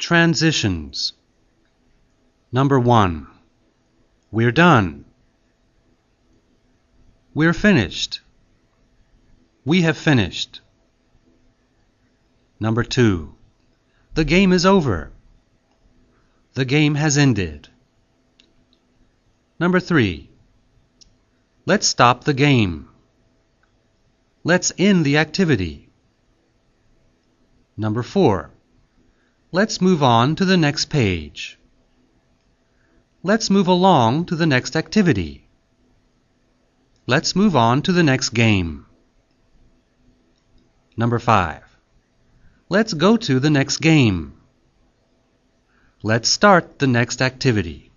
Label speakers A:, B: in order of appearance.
A: Transitions. Number 1. We're done. We're finished. We have finished. Number 2. The game is over. The game has ended. Number 3. Let's stop the game. Let's end the activity. Number 4. Let's move on to the next page. Let's move along to the next activity. Let's move on to the next game. Number 5. Let's go to the next game. Let's start the next activity.